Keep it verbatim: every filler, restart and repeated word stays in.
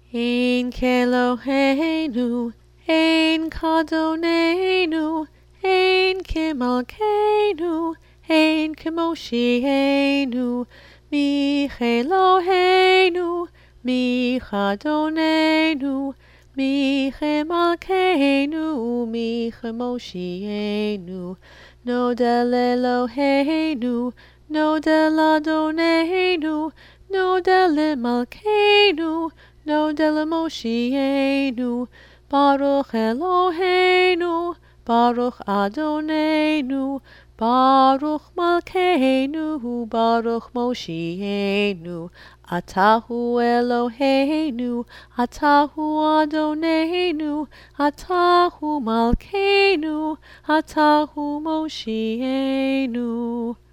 Ein Keloheinu, Ein Kadonenu, Ein Kemalkeinu, Ein Kemoshienu, Micheloheinu, Michadonenu, Michemalkeinu, Michemoshienu, Nodel Eloheinu, Nodel Adonenu, Nodel Malkeinu, Nodel Moshienu, Baruch Eloheinu, Baruch Adonenu, Baruch Malkeinu, Baruch Moshienu, Atahu Eloheinu, Atahu Adonenu, Atahu Malkeinu, Atahu Moshienu.